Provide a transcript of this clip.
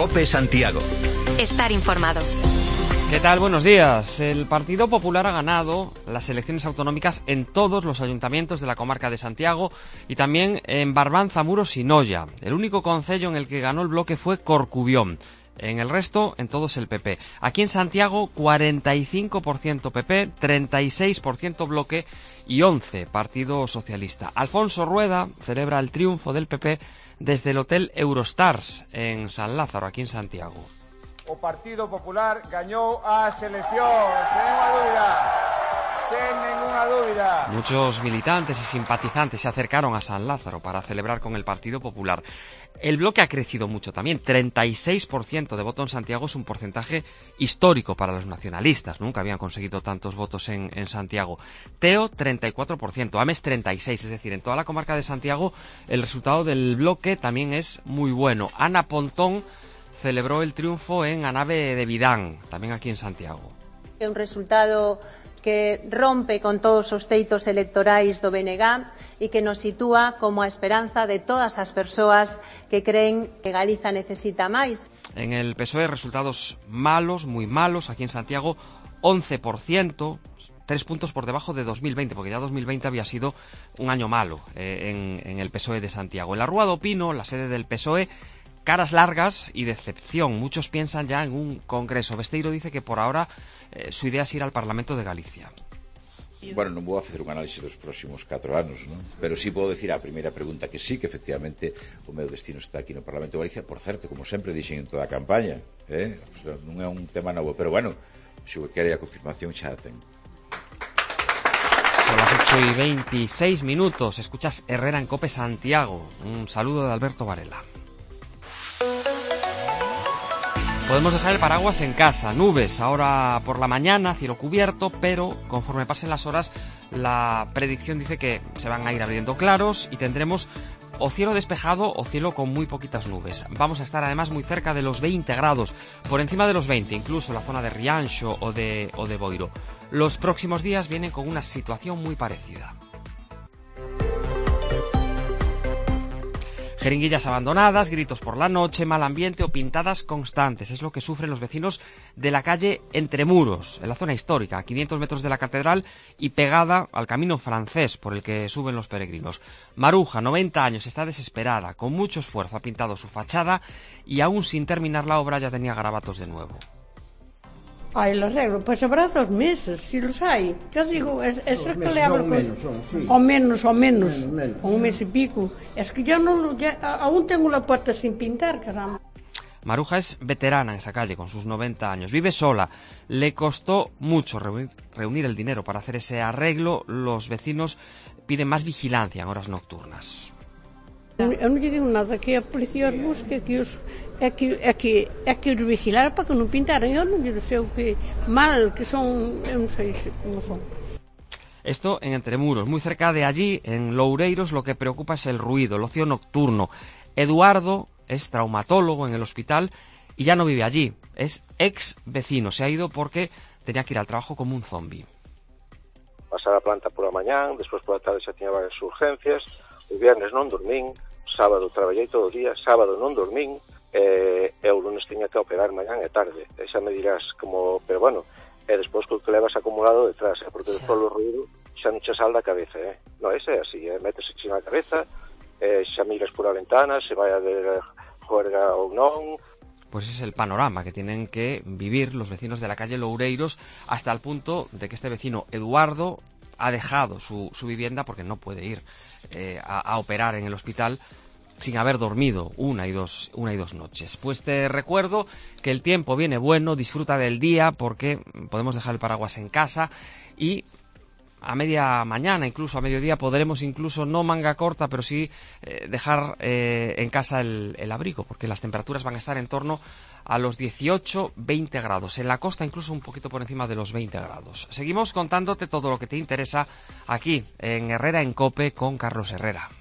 COPE Santiago. Estar informado. ¿Qué tal? Buenos días. El Partido Popular ha ganado las elecciones autonómicas en todos los ayuntamientos de la comarca de Santiago y también en Barbanza, Muros y Noia. El único concello en el que ganó el bloque fue Corcubión. En el resto, en todos el PP. Aquí en Santiago, 45% PP, 36% bloque y 11% Partido Socialista. Alfonso Rueda celebra el triunfo del PP desde el Hotel Eurostars en San Lázaro, aquí en Santiago. O Partido Popular gañou as eleccións, sen ninguna dúbida. Muchos militantes y simpatizantes se acercaron a San Lázaro para celebrar con el Partido Popular. El bloque ha crecido mucho también, 36% de voto en Santiago es un porcentaje histórico para los nacionalistas, nunca habían conseguido tantos votos en Santiago. Teo, 34%, Ames 36%, es decir, en toda la comarca de Santiago el resultado del bloque también es muy bueno. Ana Pontón celebró el triunfo en a nave de Vidán, tamén aquí en Santiago. É un resultado que rompe con todos os teitos electorais do BNG e que nos sitúa como a esperanza de todas as persoas que creen que Galiza necesita máis. En el PSOE resultados malos, muy malos, aquí en Santiago 11%, 3 puntos por debajo de 2020, porque ya 2020 había sido un año malo en el PSOE de Santiago. En la Rúa do Pino, la sede del PSOE, caras largas y decepción. Muchos piensan ya en un congreso. Besteiro dice que por ahora su idea es ir al Parlamento de Galicia. Bueno, non vou a facer un análisis dos próximos 4 anos, non? Pero sí podo decir a primeira pregunta que sí, que efectivamente o meu destino está aquí no Parlamento de Galicia. Por certo, como sempre dixen en toda a campaña, o sea, non é un tema novo, pero bueno, se o quere a confirmación xa a ten. Son las 8:26. Escuchas Herrera en COPE Santiago. Un saludo de Alberto Varela. Podemos dejar el paraguas en casa, nubes ahora por la mañana, cielo cubierto, pero conforme pasen las horas la predicción dice que se van a ir abriendo claros y tendremos o cielo despejado o cielo con muy poquitas nubes. Vamos a estar además muy cerca de los 20 grados, por encima de los 20, incluso la zona de Rianxo o de Boiro. Los próximos días vienen con una situación muy parecida. Jeringuillas abandonadas, gritos por la noche, mal ambiente o pintadas constantes. Es lo que sufren los vecinos de la calle Entre Muros, en la zona histórica, a 500 metros de la catedral y pegada al camino francés por el que suben los peregrinos. Maruja, 90 años, está desesperada. Con mucho esfuerzo ha pintado su fachada y aún sin terminar la obra ya tenía garabatos de nuevo. Ai, los arreglo, pues habrá 2 meses, si los hay. Yo digo, es lo que le hablo. O menos, un mes y pico. Es que yo no, aún tengo la puerta sin pintar, caramba. Maruja es veterana en esa calle, con sus 90 años. Vive sola. Le costó mucho reunir el dinero para hacer ese arreglo. Los vecinos piden más vigilancia en horas nocturnas. Eu non lle digo nada, que a policía os busque, que os vigilar para que non pintaran. Eu non lle sei que mal que son, eu non sei como son. Esto en Entre Muros, muy cerca de allí, en Loureiros, lo que preocupa es el ruido, el ocio nocturno. Eduardo es traumatólogo en el hospital y ya no vive allí, es ex vecino, se ha ido porque tenía que ir al trabajo como un zombi. Pasar a planta por la mañán, despois por la tarde xa tiña varias urgencias, o viernes non dormín, sábado traballei todo o día, sábado non dormín, e o lunes tiña que operar mañán e tarde. E xa me dirás como, pero bueno, e despois que levas acumulado detrás, porque despois o ruido xa non che sal da cabeza, non, ese é así, metes xe na cabeza, xa miras por a ventana, se vai a ver juerga ou non. Pues es el panorama que tienen que vivir los vecinos de la calle Loureiros, hasta el punto de que este vecino Eduardo ha dejado su vivienda porque no puede ir a operar en el hospital sin haber dormido una y dos noches. Pues te recuerdo que el tiempo viene bueno, disfruta del día porque podemos dejar el paraguas en casa y a media mañana, incluso a mediodía, podremos incluso no manga corta, pero sí dejar en casa el abrigo, porque las temperaturas van a estar en torno a los 18-20 grados. En la costa incluso un poquito por encima de los 20 grados. Seguimos contándote todo lo que te interesa aquí en Herrera en COPE con Carlos Herrera.